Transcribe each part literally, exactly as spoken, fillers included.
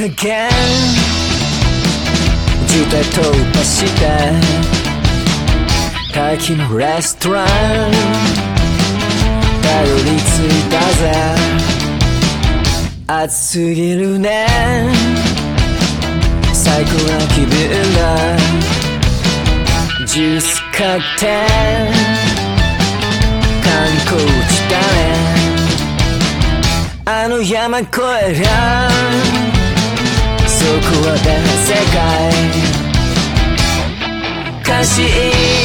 影渋滞突破して待機のレストランたどり着いたぜ。暑すぎるね最高な気分だ。ジュース買って観光地だね。あの山越えりゃそこは全世界。監視無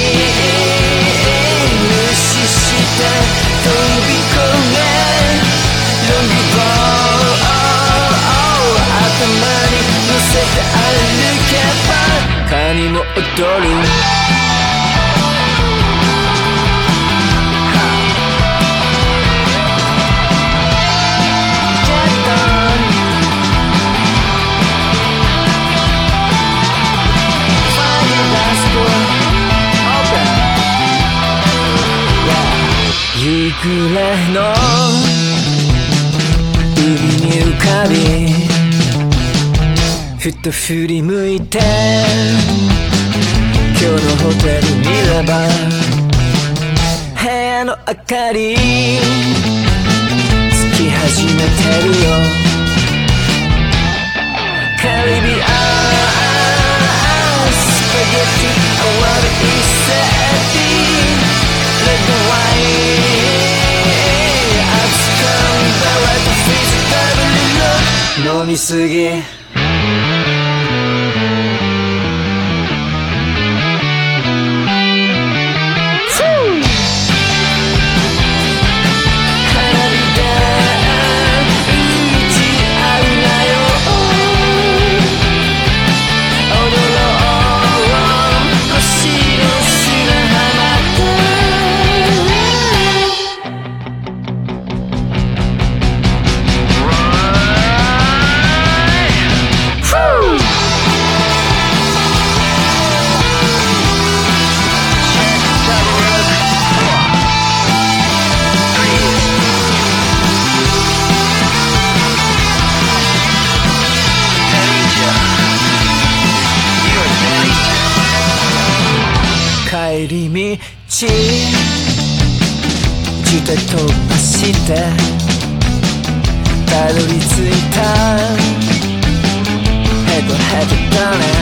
視して飛び込めロングボール頭に乗せて歩けばカニも踊る。夕暮れの海に浮かびふと振り向いて今日のホテル見れば部屋の明かりつき始めてるよ。カリビアンスパゲッティ終わる一セッティレッドワイン飲みすぎ帰り道渋滞突破してたどり着いたヘトヘトだね。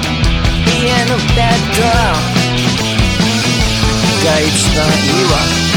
家のベッドが一番いいわ。